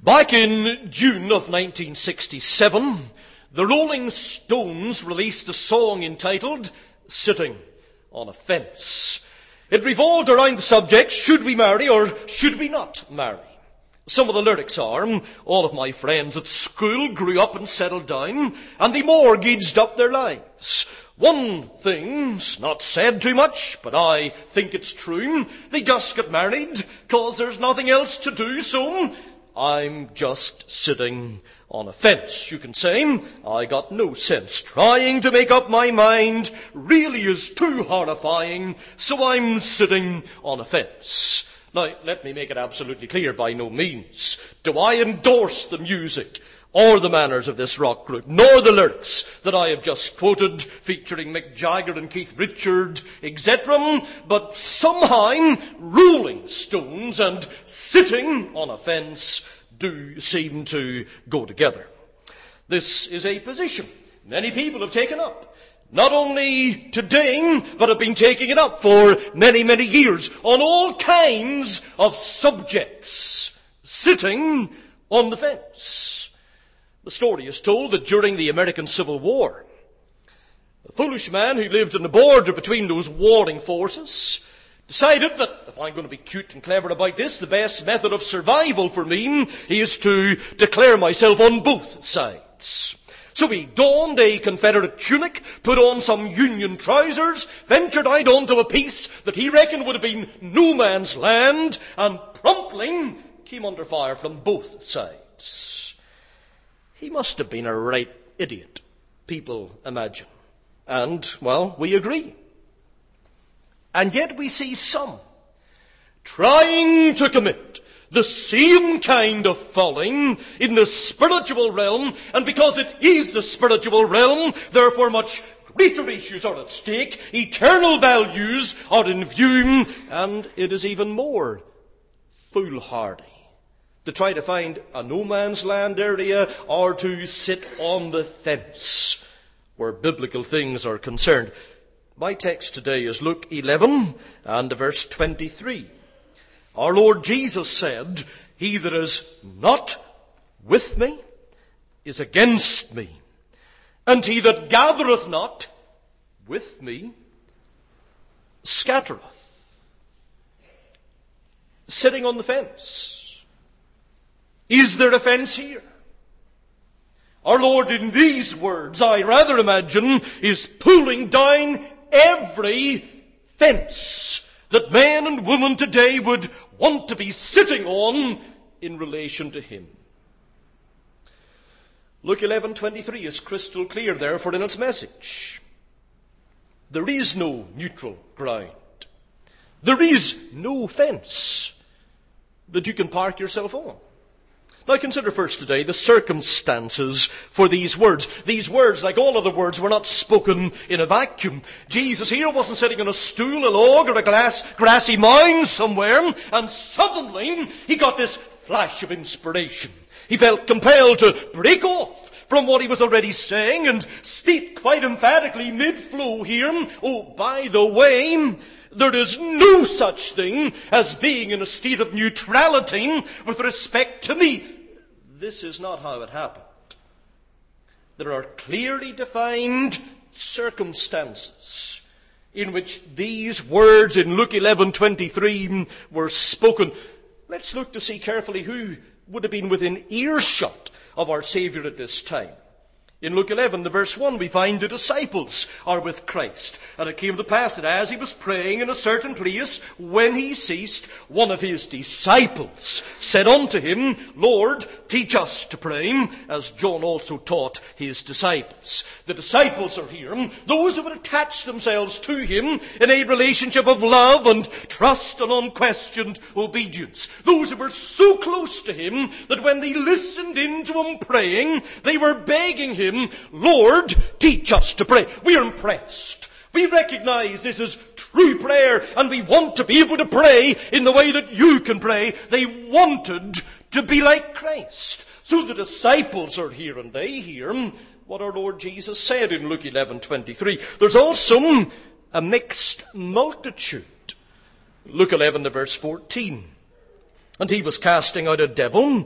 Back in June of 1967, the Rolling Stones released a song entitled Sitting on a Fence. It revolved around the subject, should we marry or should we not marry? Some of the lyrics are, all of my friends at school grew up and settled down, and they mortgaged up their lives. One thing's not said too much, but I think it's true. They just got married 'cause there's nothing else to do, so I'm just sitting on a fence. You can say, I got no sense. Trying to make up my mind really is too horrifying, so I'm sitting on a fence. Now, let me make it absolutely clear, by no means do I endorse the music or the manners of this rock group, nor the lyrics that I have just quoted, featuring Mick Jagger and Keith Richards, etc. But somehow, Rolling Stones and sitting on a fence do seem to go together. This is a position many people have taken up. Not only today, but have been taking it up for many, many years on all kinds of subjects. Sitting on the fence. The story is told that during the American Civil War, a foolish man who lived on the border between those warring forces decided that if I'm going to be cute and clever about this, the best method of survival for me is to declare myself on both sides. So he donned a Confederate tunic, put on some Union trousers, ventured out onto a piece that he reckoned would have been no man's land, and promptly came under fire from both sides. He must have been a right idiot, people imagine. And, well, we agree. And yet we see some trying to commit the same kind of folly in the spiritual realm, and because it is the spiritual realm, therefore much greater issues are at stake, eternal values are in view, and it is even more foolhardy to try to find a no man's land area or to sit on the fence where biblical things are concerned. My text today is Luke 11 and verse 23. Our Lord Jesus said, he that is not with me is against me, and he that gathereth not with me scattereth. Sitting on the fence. Is there a fence here? Our Lord in these words, I rather imagine, is pulling down every fence that man and woman today would want to be sitting on in relation to him. Luke 11:23 is crystal clear, therefore, in its message. There is no neutral ground. There is no fence that you can park yourself on. Now consider first today the circumstances for these words. These words, like all other words, were not spoken in a vacuum. Jesus here wasn't sitting on a stool, a log, or a grassy mound somewhere, and suddenly he got this flash of inspiration. He felt compelled to break off from what he was already saying and state quite emphatically mid-flow here, oh, by the way, there is no such thing as being in a state of neutrality with respect to me. This is not how it happened. There are clearly defined circumstances in which these words in Luke 11:23 were spoken. Let's look to see carefully who would have been within earshot of our Saviour at this time. In Luke 11, the verse 1, we find the disciples are with Christ. And it came to pass that as he was praying in a certain place, when he ceased, one of his disciples said unto him, Lord, teach us to pray, as John also taught his disciples. The disciples are here, those who would attach themselves to him in a relationship of love and trust and unquestioned obedience. Those who were so close to him that when they listened in to him praying, they were begging him, Lord, teach us to pray. We are impressed. We recognize this is true prayer, and we want to be able to pray in the way that you can pray. They wanted to be like Christ. So the disciples are here, and they hear what our Lord Jesus said in Luke 11:23. There's also a mixed multitude. Luke 11 to verse 14. And he was casting out a devil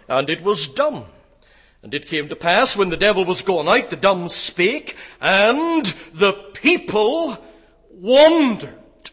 and it was dumb. And it came to pass, when the devil was gone out, the dumb spake, and the people wondered.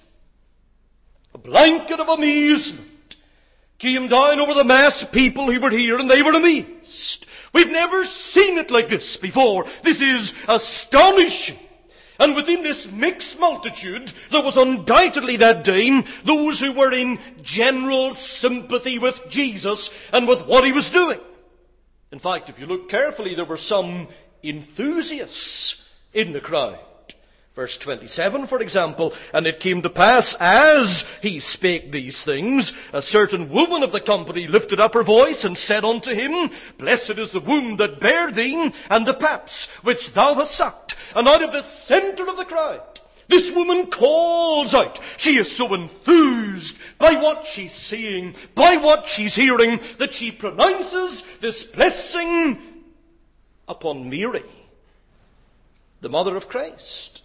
A blanket of amazement came down over the mass of people who were here, and they were amazed. We've never seen it like this before. This is astonishing. And within this mixed multitude, there was undoubtedly that day those who were in general sympathy with Jesus and with what he was doing. In fact, if you look carefully, there were some enthusiasts in the crowd. Verse 27, for example, and it came to pass, as he spake these things, a certain woman of the company lifted up her voice and said unto him, Blessed is the womb that bare thee, and the paps which thou hast sucked. And out of the center of the crowd, this woman calls out. She is so enthused by what she's seeing, by what she's hearing, that she pronounces this blessing upon Mary, the mother of Christ.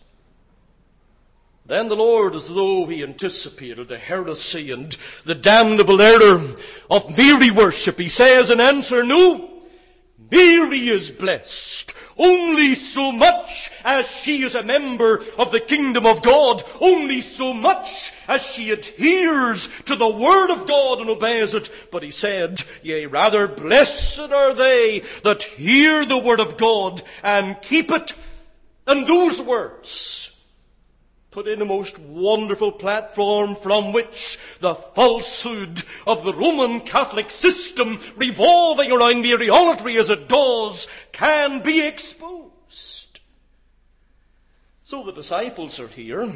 Then the Lord, as though he anticipated the heresy and the damnable error of Mary worship, he says in answer, No, Mary is blessed only so much as she is a member of the kingdom of God, only so much as she adheres to the word of God and obeys it. But he said, Yea, rather blessed are they that hear the word of God and keep it. And those words put in a most wonderful platform from which the falsehood of the Roman Catholic system, revolving around Mariolatry as it does, can be exposed. So the disciples are here.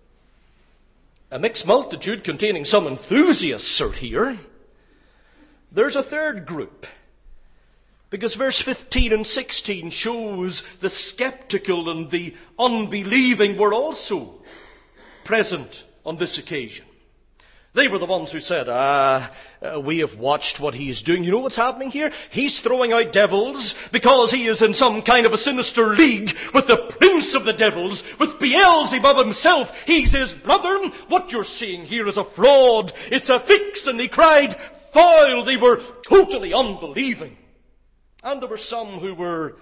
A mixed multitude containing some enthusiasts are here. There's a third group, because verse 15 and 16 shows the skeptical and the unbelieving were also present on this occasion. They were the ones who said, we have watched what he's doing. You know what's happening here? He's throwing out devils because he is in some kind of a sinister league with the prince of the devils, with Beelzebub himself. He's his brother. What you're seeing here is a fraud. It's a fix. And they cried foul. They were totally unbelieving. And there were some who were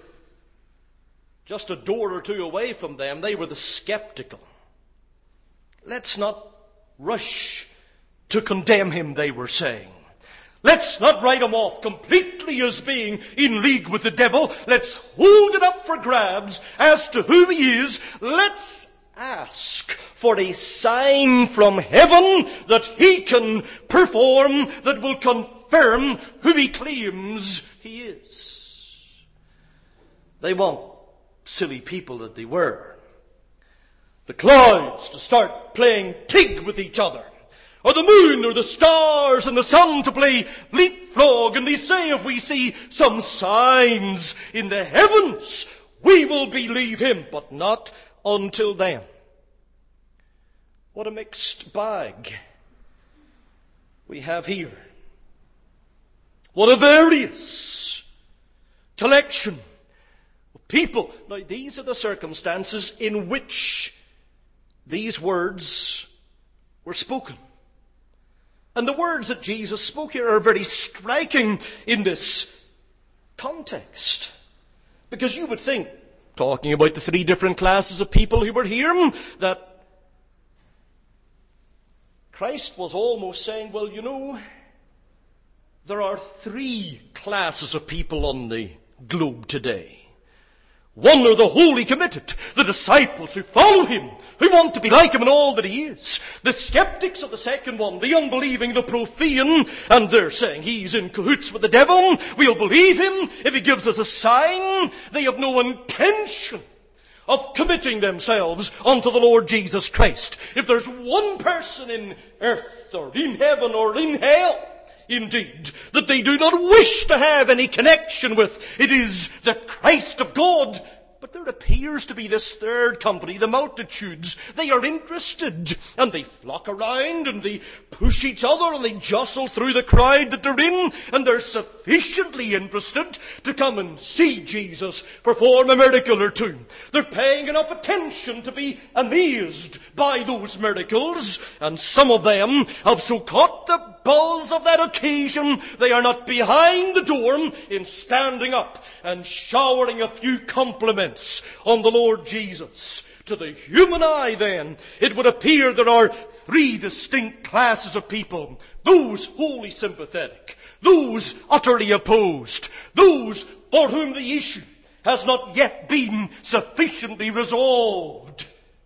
just a door or two away from them. They were the skeptical. Let's not rush to condemn him, they were saying. Let's not write him off completely as being in league with the devil. Let's hold it up for grabs as to who he is. Let's ask for a sign from heaven that he can perform that will confirm who he claims he is. They want, silly people that they were, the clouds to start playing tig with each other, or the moon or the stars and the sun to play leapfrog, and they say if we see some signs in the heavens, we will believe him, but not until then. What a mixed bag we have here. What a various collection of people. Now, these are the circumstances in which these words were spoken. And the words that Jesus spoke here are very striking in this context. Because you would think, talking about the three different classes of people who were here, that Christ was almost saying, well, you know, there are three classes of people on the globe today. One are the wholly committed, the disciples who follow him, who want to be like him in all that he is. The skeptics are the second one, the unbelieving, the profane, and they're saying he's in cahoots with the devil. We'll believe him if he gives us a sign. They have no intention of committing themselves unto the Lord Jesus Christ. If there's one person in earth or in heaven or in hell, indeed, that they do not wish to have any connection with, it is the Christ of God. But there appears to be this third company, the multitudes. They are interested, and they flock around, and they push each other, and they jostle through the crowd that they're in, and they're sufficiently interested to come and see Jesus perform a miracle or two. They're paying enough attention to be amazed by those miracles, and some of them have so caught the buzz of that occasion, they are not behind the door in standing up and showering a few compliments on the Lord Jesus. To the human eye, then, it would appear there are three distinct classes of people. Those wholly sympathetic, those utterly opposed, those for whom the issue has not yet been sufficiently resolved.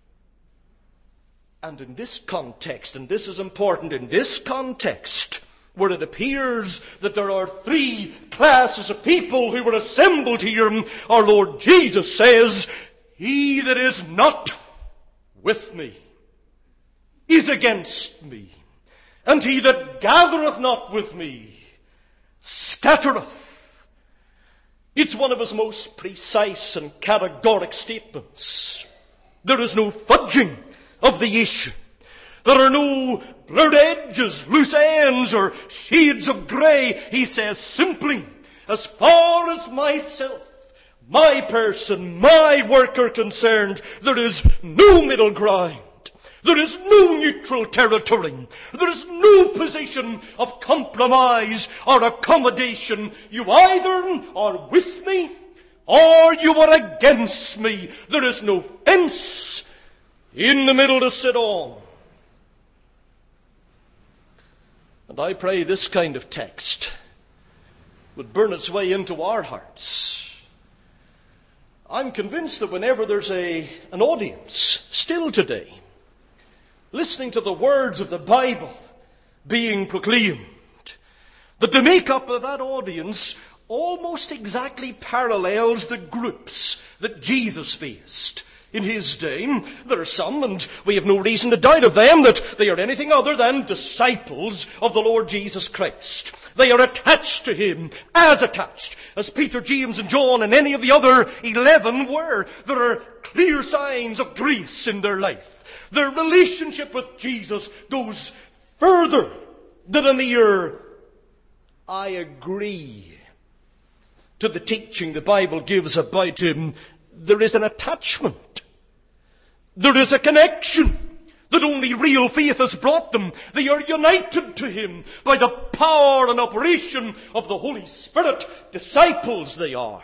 And in this context, and this is important, in this context, where it appears that there are three classes of people who were assembled here, our Lord Jesus says, "He that is not with me is against me, and he that gathereth not with me scattereth." It's one of his most precise and categoric statements. There is no fudging of the issue. There are no blurred edges, loose ends, or shades of grey. He says simply, as far as myself, my person, my work are concerned, there is no middle ground. There is no neutral territory. There is no position of compromise or accommodation. You either are with me or you are against me. There is no fence in the middle to sit on. And I pray this kind of text would burn its way into our hearts. I'm convinced that whenever there's an audience, still today, listening to the words of the Bible being proclaimed, that the makeup of that audience almost exactly parallels the groups that Jesus faced in his day. There are some, and we have no reason to doubt of them, that they are anything other than disciples of the Lord Jesus Christ. They are attached to him, as Peter, James, and John, and any of the other 11 were. There are clear signs of grace in their life. Their relationship with Jesus goes further than a mere, "I agree" to the teaching the Bible gives about him. There is an attachment. There is a connection that only real faith has brought them. They are united to him by the power and operation of the Holy Spirit. Disciples they are.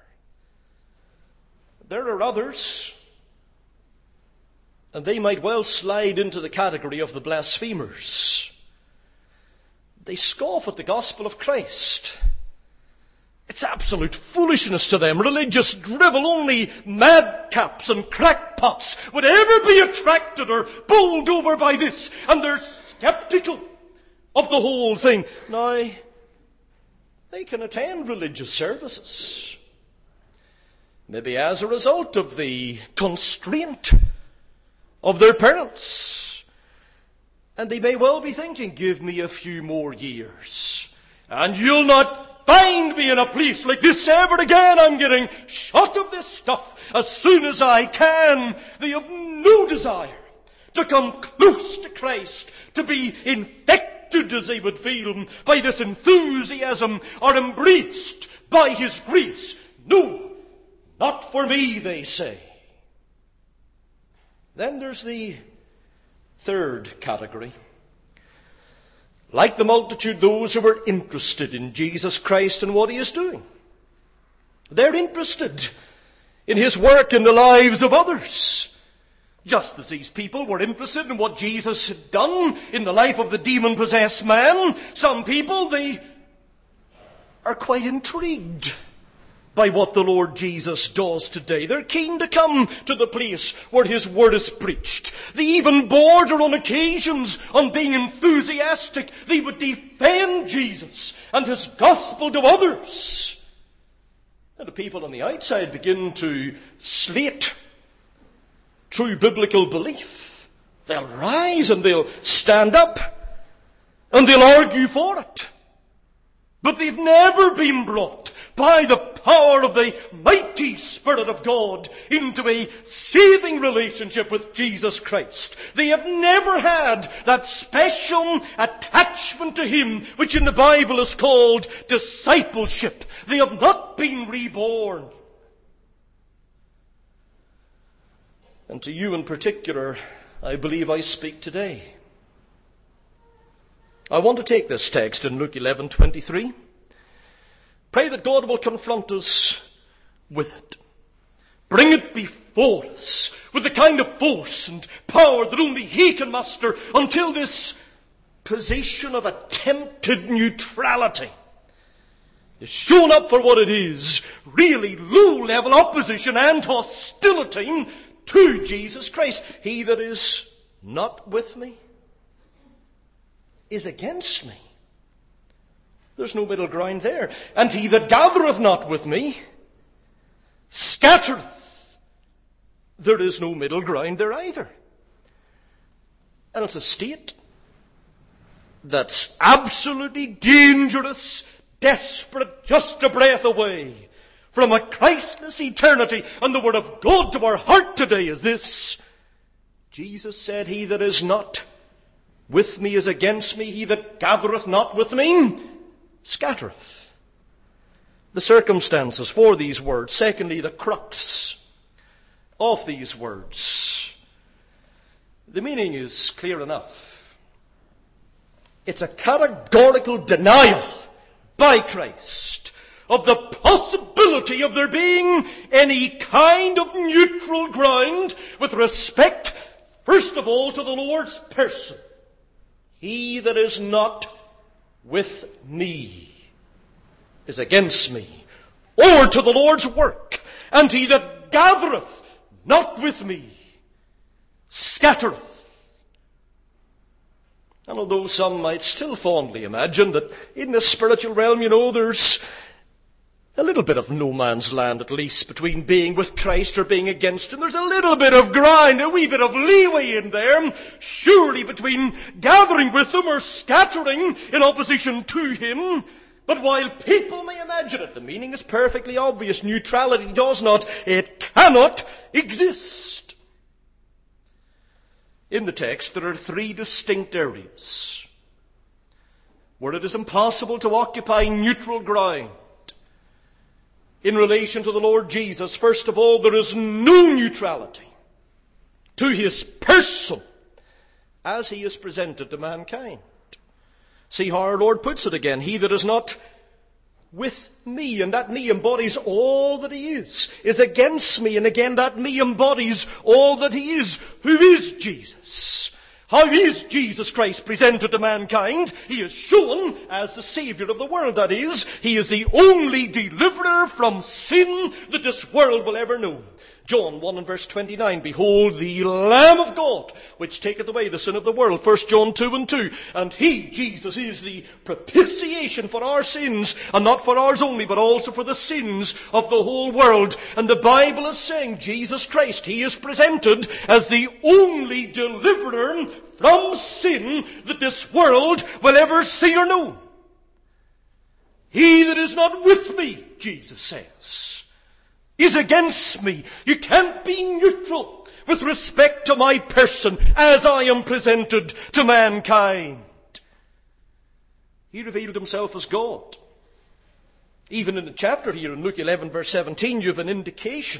There are others, and they might well slide into the category of the blasphemers. They scoff at the gospel of Christ. It's absolute foolishness to them. Religious drivel. Only madcaps and crackpots would ever be attracted or bowled over by this. And they're skeptical of the whole thing. Now, they can attend religious services. Maybe as a result of the constraint of their parents. And they may well be thinking, "Give me a few more years, and you'll not find me in a place like this ever again. I'm getting shot of this stuff as soon as I can." They have no desire to come close to Christ, to be infected, as they would feel, by this enthusiasm, or embraced by his grace. "No, not for me," they say. Then there's the third category. Like the multitude, those who are interested in Jesus Christ and what he is doing. They're interested in his work in the lives of others. Just as these people were interested in what Jesus had done in the life of the demon-possessed man, some people, they are quite intrigued by what the Lord Jesus does today. They're keen to come to the place where his word is preached. They even border on occasions on being enthusiastic. They would defend Jesus and his gospel to others. And the people on the outside begin to slate true biblical belief. They'll rise and they'll stand up and they'll argue for it. But they've never been brought by the power of the mighty Spirit of God into a saving relationship with Jesus Christ. They have never had that special attachment to him, which in the Bible is called discipleship. They have not been reborn. And to you in particular, I believe I speak today. I want to take this text in Luke 11:23. Pray that God will confront us with it. Bring it before us with the kind of force and power that only He can muster until this position of attempted neutrality is shown up for what it is, really low-level opposition and hostility to Jesus Christ. He that is not with me is against me. There's no middle ground there. And he that gathereth not with me scattereth. There is no middle ground there either. And it's a state that's absolutely dangerous, desperate, just a breath away from a Christless eternity. And the word of God to our heart today is this: Jesus said, he that is not with me is against me. He that gathereth not with me scattereth. The circumstances for these words. Secondly, the crux of these words. The meaning is clear enough. It's a categorical denial by Christ of the possibility of there being any kind of neutral ground with respect, first of all, to the Lord's person. He that is not with me is against me. Or to the Lord's work. And he that gathereth not with me scattereth. And although some might still fondly imagine that in the spiritual realm, there's a little bit of no man's land, at least, between being with Christ or being against him. There's a little bit of ground, a wee bit of leeway in there, surely, between gathering with him or scattering in opposition to him. But while people may imagine it, the meaning is perfectly obvious. Neutrality does not, it cannot exist. In the text, there are three distinct areas where it is impossible to occupy neutral ground in relation to the Lord Jesus. First of all, there is no neutrality to his person as he is presented to mankind. See how our Lord puts it again. He that is not with me, and that me embodies all that he is against me, and again that me embodies all that he is. Who is Jesus? How is Jesus Christ presented to mankind? He is shown as the Saviour of the world. That is, he is the only deliverer from sin that this world will ever know. John 1 and verse 29, behold the Lamb of God, which taketh away the sin of the world. 1 John 2 and 2. And he, Jesus, is the propitiation for our sins, and not for ours only, but also for the sins of the whole world. And the Bible is saying Jesus Christ, he is presented as the only deliverer from sin that this world will ever see or know. He that is not with me, Jesus says, is against me. You can't be neutral with respect to my person as I am presented to mankind. He revealed himself as God. Even in the chapter here in Luke 11 verse 17, you have an indication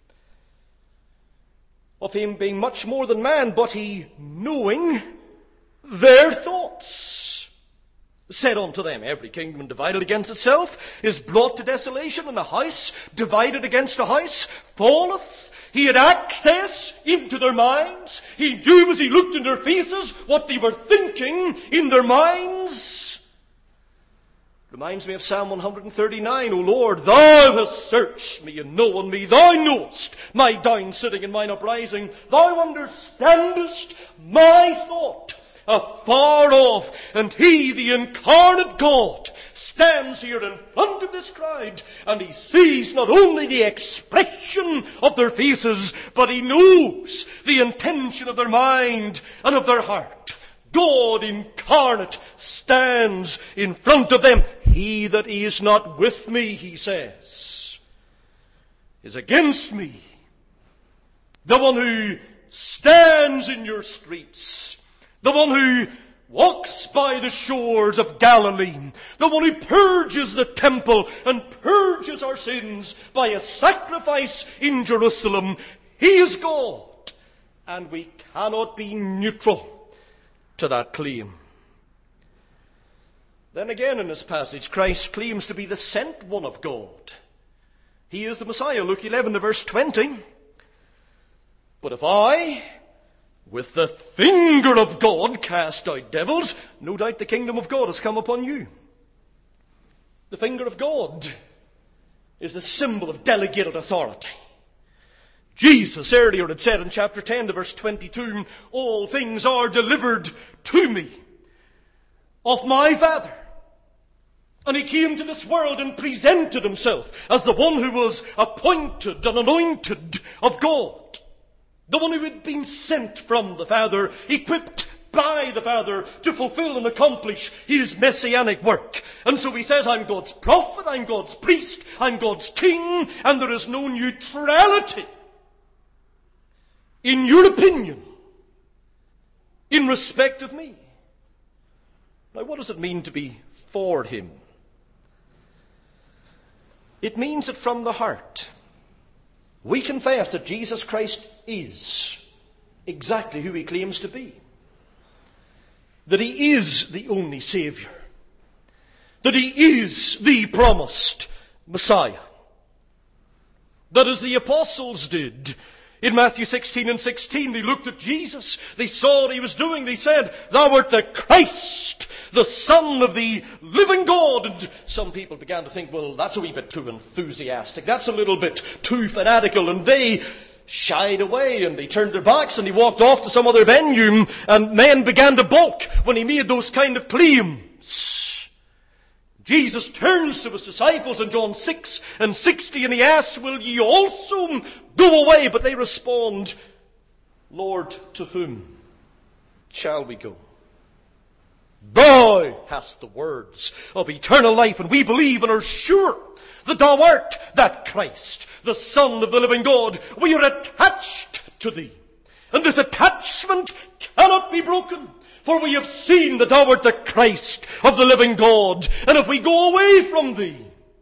of him being much more than man, but he, knowing their thoughts, said unto them, every kingdom divided against itself is brought to desolation, and a house divided against a house falleth. He had access into their minds. He knew as he looked in their faces what they were thinking in their minds. Reminds me of Psalm 139. O Lord, thou hast searched me and known me. Thou knowest my down sitting and mine uprising. Thou understandest my thought afar off. And he, the incarnate God, stands here in front of this crowd, and he sees not only the expression of their faces, but he knows the intention of their mind and of their heart. God incarnate stands in front of them. He that is not with me, he says, is against me. The one who stands in your streets, the one who walks by the shores of Galilee, the one who purges the temple and purges our sins by a sacrifice in Jerusalem, he is God, and we cannot be neutral to that claim. Then again in this passage, Christ claims to be the sent one of God. He is the Messiah, Luke 11, verse 20. But if I, with the finger of God, cast out devils, no doubt the kingdom of God has come upon you. The finger of God is a symbol of delegated authority. Jesus earlier had said in chapter 10, verse 22, all things are delivered to me of my Father. And he came to this world and presented himself as the one who was appointed and anointed of God. The one who had been sent from the Father, equipped by the Father to fulfill and accomplish his messianic work. And so he says, I'm God's prophet, I'm God's priest, I'm God's king, and there is no neutrality in your opinion in respect of me. Now, what does it mean to be for him? It means that from the heart, we confess that Jesus Christ is exactly who he claims to be. That he is the only Savior. That he is the promised Messiah. That as the apostles did in Matthew 16 and 16, they looked at Jesus, they saw what he was doing, they said, thou art the Christ, the Son of the living God. And some people began to think, well, that's a wee bit too enthusiastic, that's a little bit too fanatical, and they shied away and they turned their backs and they walked off to some other venue, and men began to balk when he made those kind of claims. Jesus turns to his disciples in John 6 and 60 and he asks, will ye also go away? But they respond, Lord, to whom shall we go? Thou hast the words of eternal life, and we believe and are sure that thou art that Christ, the Son of the living God. We are attached to thee, and this attachment cannot be broken. For we have seen that thou art the Christ of the living God. And if we go away from thee,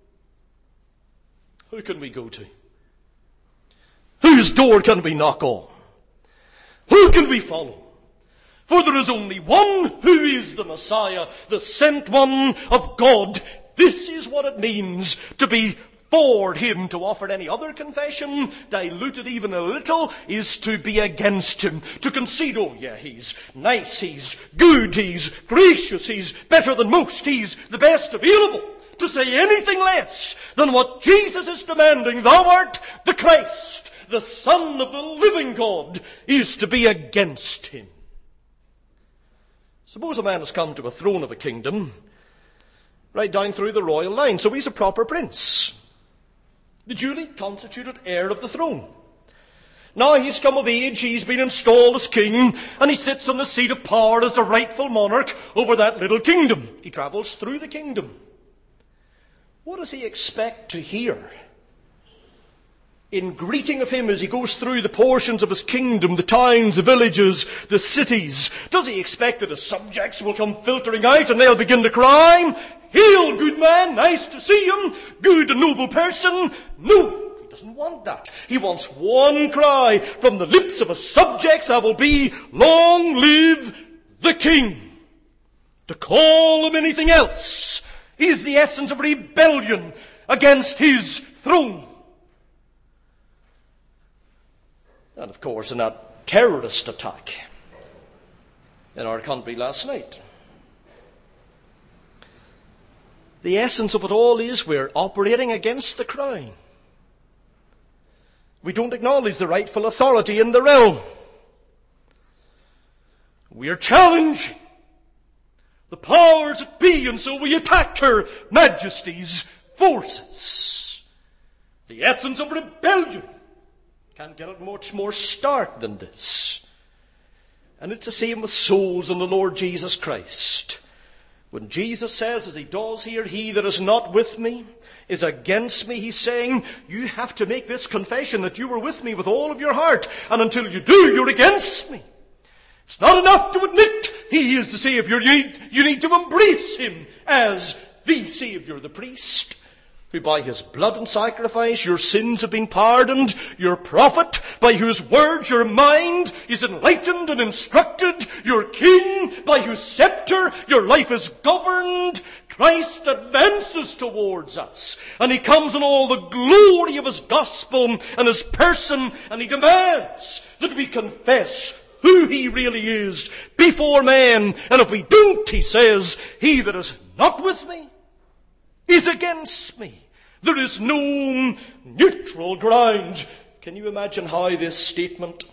who can we go to? Whose door can we knock on? Who can we follow? For there is only one who is the Messiah, the sent one of God. This is what it means to be for him. To offer any other confession, diluted even a little, is to be against him. To concede, oh yeah, he's nice, he's good, he's gracious, he's better than most, he's the best available. To say anything less than what Jesus is demanding, thou art the Christ, the Son of the living God, is to be against him. Suppose a man has come to a throne of a kingdom, right down through the royal line, so he's a proper prince, the duly constituted heir of the throne. Now he's come of age, he's been installed as king, and he sits on the seat of power as the rightful monarch over that little kingdom. He travels through the kingdom. What does he expect to hear in greeting of him as he goes through the portions of his kingdom, the towns, the villages, the cities? Does he expect that his subjects will come filtering out and they'll begin to cry, hail, good man, nice to see him, good and noble person? No, he doesn't want that. He wants one cry from the lips of his subjects, that will be, long live the king. To call him anything else is the essence of rebellion against his throne. And of course, in that terrorist attack in our country last night, the essence of it all is we're operating against the crown. We don't acknowledge the rightful authority in the realm. We are challenging the powers that be, and so we attack Her Majesty's forces. The essence of rebellion. Can't get it much more stark than this. And it's the same with souls in the Lord Jesus Christ. When Jesus says, as he does here, he that is not with me is against me, he's saying, you have to make this confession that you were with me with all of your heart. And until you do, you're against me. It's not enough to admit he is the Savior. You need to embrace him as the Savior, the priest, who by his blood and sacrifice your sins have been pardoned, your prophet, by whose words your mind is enlightened and instructed, your king, by whose scepter your life is governed. Christ advances towards us, and he comes in all the glory of his gospel and his person, and he demands that we confess who he really is before men. And if we don't, he says, he that is not with me is against me. There is no neutral ground. Can you imagine how this statement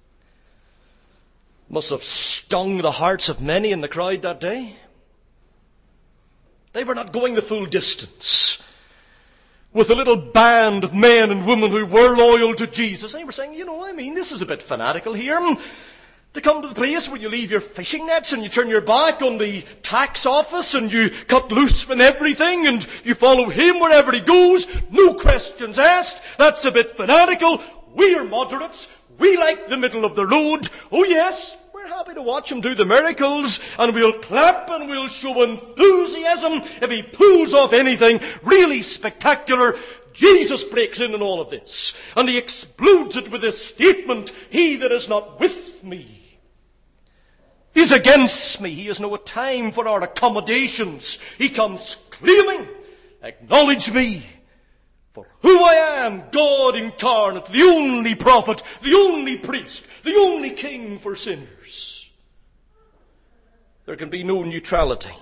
must have stung the hearts of many in the crowd that day? They were not going the full distance with a little band of men and women who were loyal to Jesus. They were saying, this is a bit fanatical here. To come to the place where you leave your fishing nets and you turn your back on the tax office and you cut loose from everything and you follow him wherever he goes. No questions asked. That's a bit fanatical. We are moderates. We like the middle of the road. Oh yes, we're happy to watch him do the miracles, and we'll clap and we'll show enthusiasm if he pulls off anything really spectacular. Jesus breaks in all of this, and he explodes it with this statement, he that is not with me is against me. He has no time for our accommodations. He comes claiming, acknowledge me for who I am, God incarnate, the only prophet, the only priest, the only king for sinners. There can be no neutrality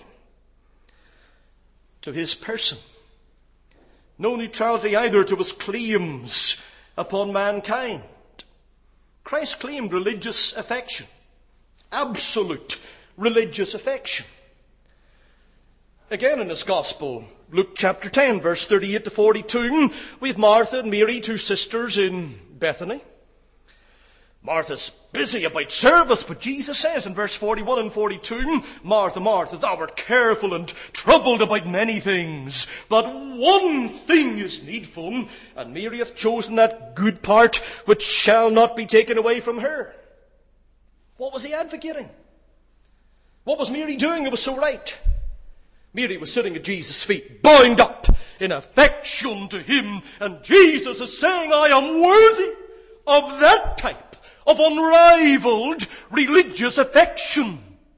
to his person. No neutrality either to his claims upon mankind. Christ claimed religious affection. Absolute religious affection. Again in his gospel, Luke chapter 10, verse 38 to 42, we have Martha and Mary, two sisters in Bethany. Martha's busy about service, but Jesus says in verse 41 and 42, Martha, Martha, thou art careful and troubled about many things, but one thing is needful, and Mary hath chosen that good part which shall not be taken away from her. What was he advocating? What was Mary doing that was so right? Mary was sitting at Jesus' feet, bound up in affection to him, and Jesus is saying, I am worthy of that type of unrivaled religious affection.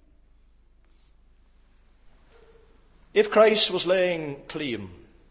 If Christ was laying claim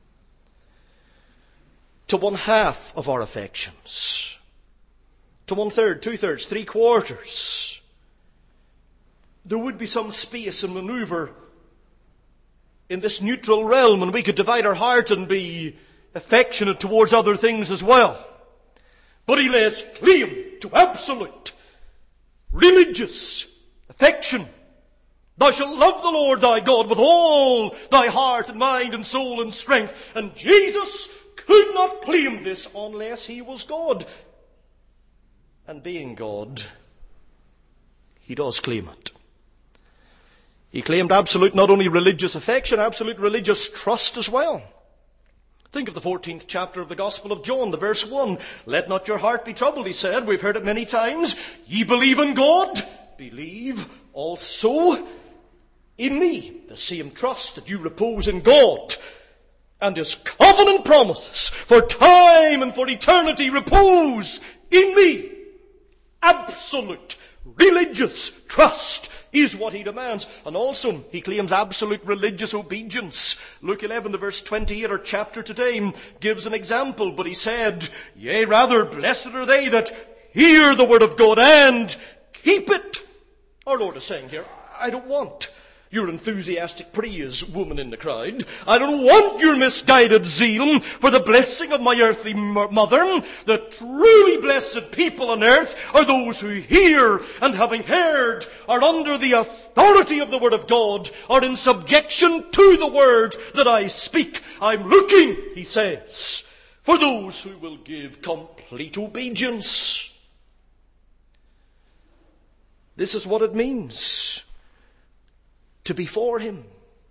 to one half of our affections, to 1/3, 2/3, 3/4, there would be some space and maneuver in this neutral realm, and we could divide our heart and be affectionate towards other things as well. But he lays claim to absolute religious affection. Thou shalt love the Lord thy God with all thy heart and mind and soul and strength. And Jesus could not claim this unless he was God. And being God, he does claim it. He claimed absolute not only religious affection, absolute religious trust as well. Think of the 14th chapter of the Gospel of John, the verse 1. Let not your heart be troubled, he said. We've heard it many times. Ye believe in God, believe also in me. The same trust that you repose in God and his covenant promises for time and for eternity repose in me. Absolute religious trust is what he demands. And also, he claims absolute religious obedience. Luke 11, the verse 28, our chapter today, gives an example. But he said, yea, rather, blessed are they that hear the word of God and keep it. Our Lord is saying here, I don't want your enthusiastic praise, woman in the crowd. I don't want your misguided zeal for the blessing of my earthly mother. The truly blessed people on earth are those who hear, and having heard, are under the authority of the word of God, are in subjection to the word that I speak. I'm looking, he says, for those who will give complete obedience. This is what it means to be for him.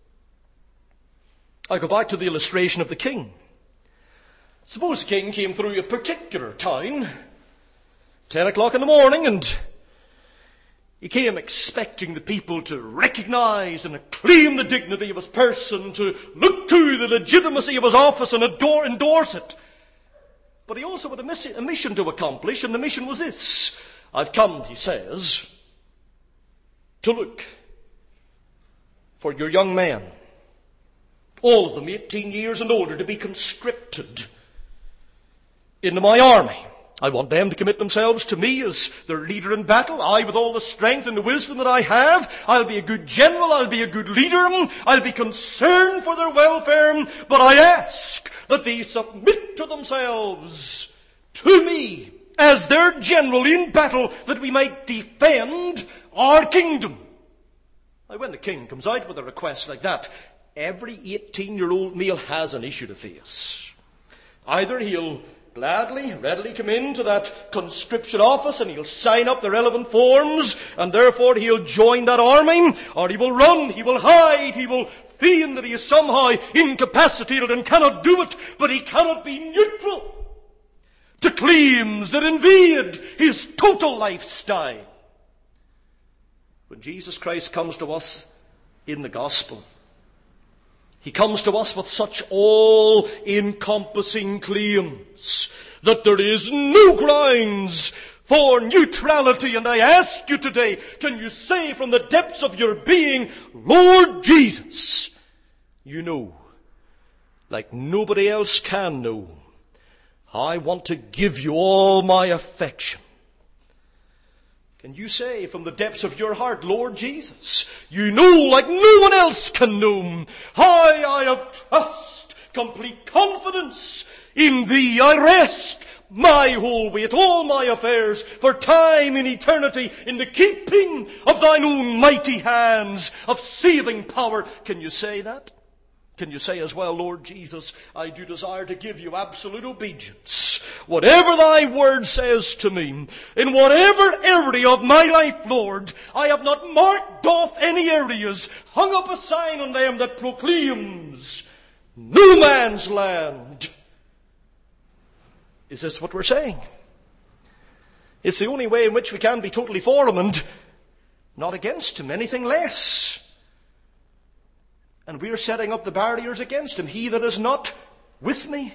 I go back to the illustration of the king. Suppose a king came through a particular town, 10 o'clock in the morning, and he came expecting the people to recognize and acclaim the dignity of his person, to look to the legitimacy of his office and endorse it. But he also had a mission to accomplish, and the mission was this. I've come, he says, to look for your young men all of them 18 years and older, to be conscripted into my army. I want them to commit themselves to me as their leader in battle. I, with all the strength and the wisdom that I have, I'll be a good general, I'll be a good leader, I'll be concerned for their welfare, but I ask that they submit to themselves to me as their general in battle, that we might defend our kingdom. Now, when the king comes out with a request like that, every 18-year-old male has an issue to face. Either he'll gladly, readily come into that conscription office and he'll sign up the relevant forms, and therefore he'll join that army, or he will run, he will hide, he will feign that he is somehow incapacitated and cannot do it, but he cannot be neutral to claims that invade his total lifestyle. When Jesus Christ comes to us in the gospel, he comes to us with such all-encompassing claims that there is no grounds for neutrality. And I ask you today, can you say from the depths of your being, Lord Jesus, you know, like nobody else can know, I want to give you all my affection. Can you say from the depths of your heart, Lord Jesus, you know like no one else can know, I have trust, complete confidence in thee. I rest my whole weight, all my affairs, for time and eternity, in the keeping of thine own mighty hands of saving power. Can you say that? Can you say as well, Lord Jesus, I do desire to give you absolute obedience. Whatever thy word says to me, in whatever area of my life, Lord, I have not marked off any areas, hung up a sign on them that proclaims no man's land. Is this what we're saying? It's the only way in which we can be totally for him and not against him, anything less. And we're setting up the barriers against him. He that is not with me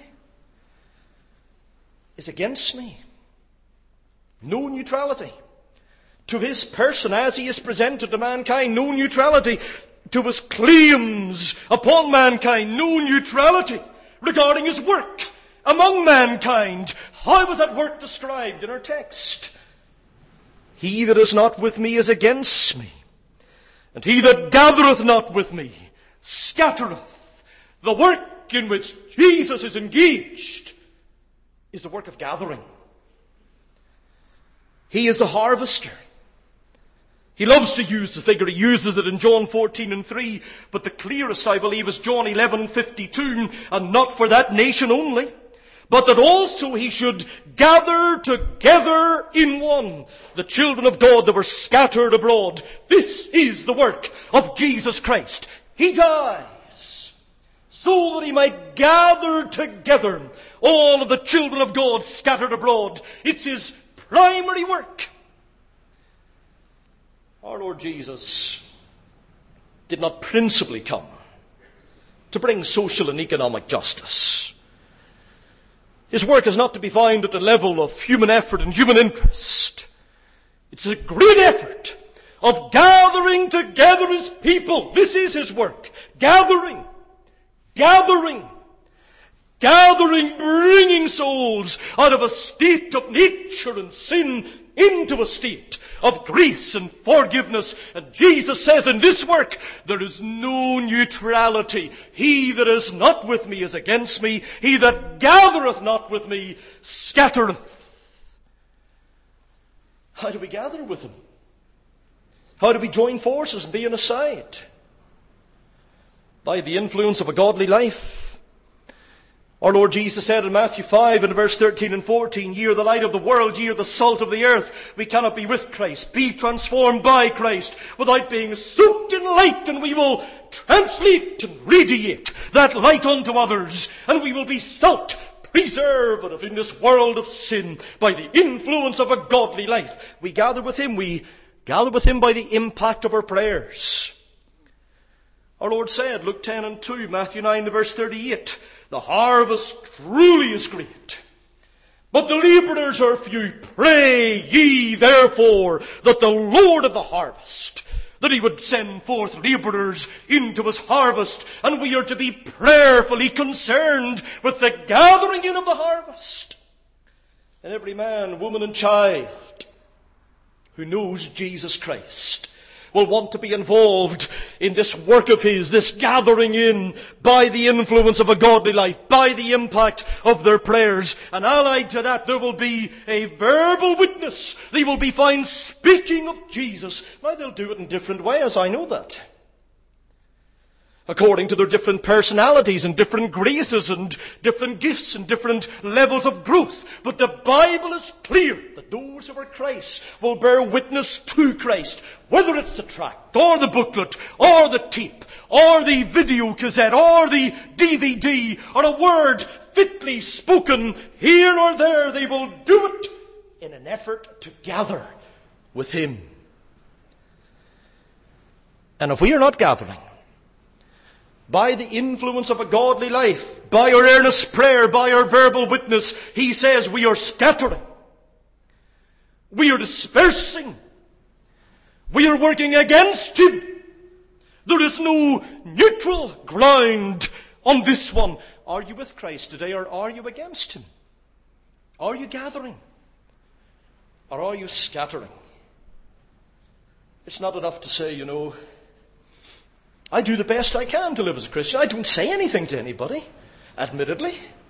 is against me. No neutrality. To his person as he is presented to mankind, no neutrality. To his claims upon mankind, no neutrality. Regarding his work among mankind, how was that work described in our text? He that is not with me is against me, and he that gathereth not with me scattereth. The work in which Jesus is engaged is the work of gathering. He is the harvester. He loves to use the figure. He uses it in John 14:3, but the clearest, I believe, is John 11:52, and not for that nation only, but that also he should gather together in one the children of God that were scattered abroad. This is the work of Jesus Christ. He dies so that he might gather together all of the children of God scattered abroad. It's his primary work. Our Lord Jesus did not principally come to bring social and economic justice. His work is not to be found at the level of human effort and human interest. It's a great effort of gathering together his people. This is his work. Gathering, bringing souls out of a state of nature and sin into a state of grace and forgiveness. And Jesus says in this work, there is no neutrality. He that is not with me is against me. He that gathereth not with me scattereth. How do we gather with him? How do we join forces and be on his side? By the influence of a godly life. Our Lord Jesus said in Matthew 5 and verse 13 and 14, ye are the light of the world, ye are the salt of the earth. We cannot be with Christ, be transformed by Christ, without being soaked in light, and we will translate and radiate that light unto others, and we will be salt, preservative in this world of sin by the influence of a godly life. We gather with him, by the impact of our prayers. Our Lord said, Luke 10 and 2, Matthew 9 verse 38, the harvest truly is great, but the laborers are few. Pray ye therefore that the Lord of the harvest that he would send forth labourers into his harvest, and we are to be prayerfully concerned with the gathering in of the harvest. And every man, woman and child who knows Jesus Christ will want to be involved in this work of his, this gathering in, by the influence of a godly life, by the impact of their prayers. And allied to that, there will be a verbal witness. They will be found speaking of Jesus. Now, they'll do it in different ways, I know that, according to their different personalities and different graces and different gifts and different levels of growth. But the Bible is clear that those who are Christ will bear witness to Christ, whether it's the tract or the booklet or the tape or the video cassette or the DVD or a word fitly spoken here or there. They will do it in an effort to gather with him. And if we are not gathering, by the influence of a godly life, by our earnest prayer, by our verbal witness, he says we are scattering. We are dispersing. We are working against him. There is no neutral ground on this one. Are you with Christ today, or are you against him? Are you gathering, or are you scattering? It's not enough to say, I do the best I can to live as a Christian. I don't say anything to anybody, admittedly.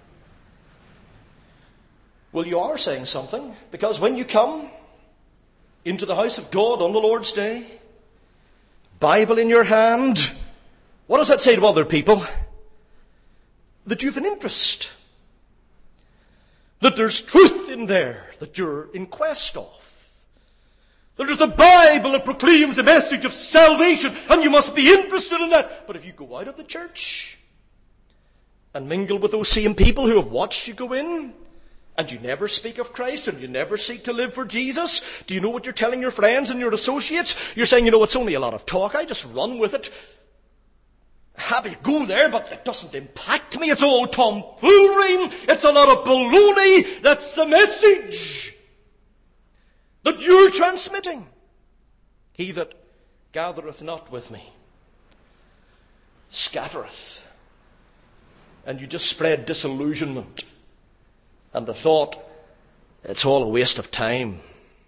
Well, you are saying something, because when you come into the house of God on the Lord's Day, Bible in your hand, what does that say to other people? That you have an interest. That there's truth in there that you're in quest of. There is a Bible that proclaims the message of salvation, and you must be interested in that. But if you go out of the church and mingle with those same people who have watched you go in, and you never speak of Christ, and you never seek to live for Jesus, do you know what you're telling your friends and your associates? You're saying, it's only a lot of talk. I just run with it. Happy to go there, but it doesn't impact me. It's all tomfoolery. It's a lot of baloney. That's the message that you're transmitting. He that gathereth not with me scattereth. And you just spread disillusionment and the thought, it's all a waste of time.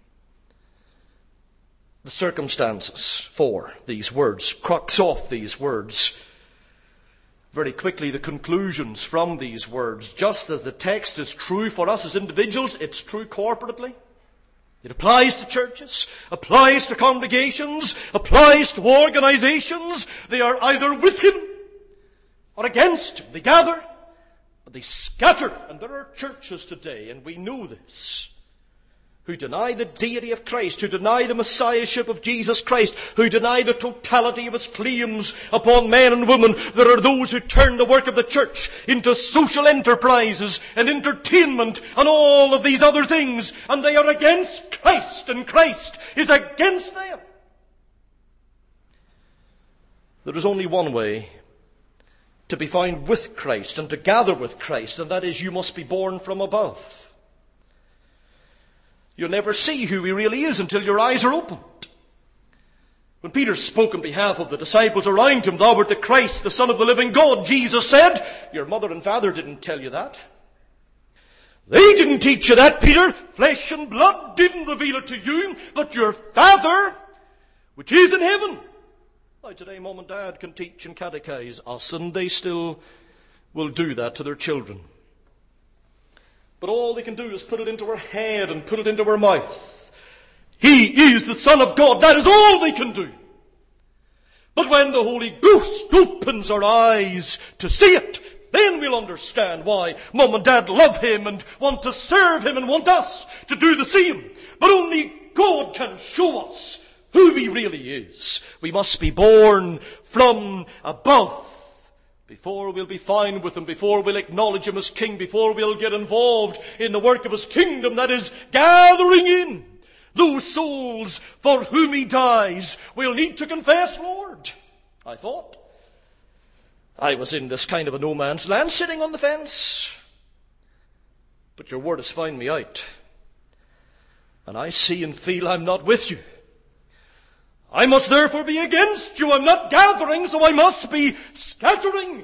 The circumstances for these words, crux off these words, very quickly the conclusions from these words. Just as the text is true for us as individuals, it's true corporately. It applies to churches, applies to congregations, applies to organizations. They are either with him or against him. They gather, but they scatter. And there are churches today, and we know this, who deny the deity of Christ, who deny the messiahship of Jesus Christ, who deny the totality of his claims upon men and women. There are those who turn the work of the church into social enterprises and entertainment and all of these other things, and they are against Christ, and Christ is against them. There is only one way to be found with Christ and to gather with Christ, and that is, you must be born from above. You'll never see who he really is until your eyes are opened. When Peter spoke on behalf of the disciples around him, thou art the Christ, the Son of the living God, Jesus said, your mother and father didn't tell you that. They didn't teach you that, Peter. Flesh and blood didn't reveal it to you, but your Father, which is in heaven. Now today, Mom and Dad can teach and catechize us, and they still will do that to their children. But all they can do is put it into our head and put it into our mouth. He is the Son of God. That is all they can do. But when the Holy Ghost opens our eyes to see it, then we'll understand why Mum and Dad love him and want to serve him and want us to do the same. But only God can show us who he really is. We must be born from above before we'll be found with him, before we'll acknowledge him as king, before we'll get involved in the work of his kingdom, that is, gathering in those souls for whom he dies. We'll need to confess, Lord, I thought I was in this kind of a no man's land, sitting on the fence. But your word has found me out. And I see and feel I'm not with you. I must therefore be against you. I'm not gathering, so I must be scattering.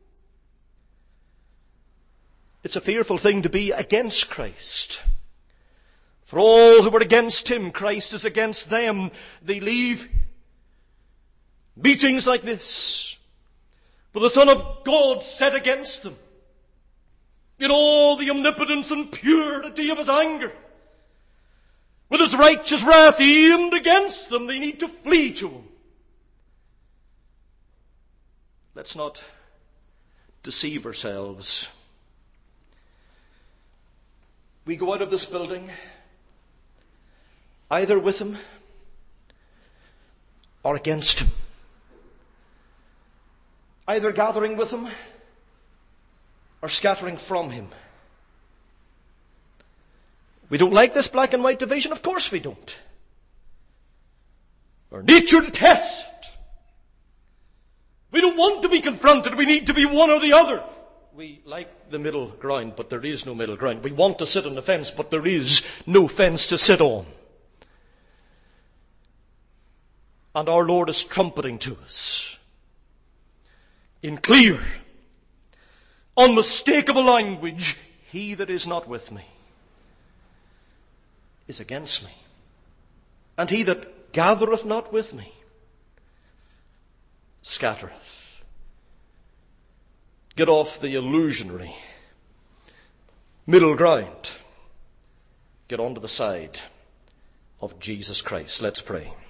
It's a fearful thing to be against Christ. For all who are against him, Christ is against them. They leave meetings like this with the Son of God set against them in all the omnipotence and purity of his anger. With his righteous wrath aimed against them, they need to flee to him. Let's not deceive ourselves. We go out of this building either with him or against him. Either gathering with him or scattering from him. We don't like this black and white division? Of course we don't. Our nature detests it. We don't want to be confronted. We need to be one or the other. We like the middle ground, but there is no middle ground. We want to sit on the fence, but there is no fence to sit on. And our Lord is trumpeting to us in clear, unmistakable language, he that is not with me is against me. And he that gathereth not with me scattereth. Get off the illusionary middle ground. Get onto the side of Jesus Christ. Let's pray.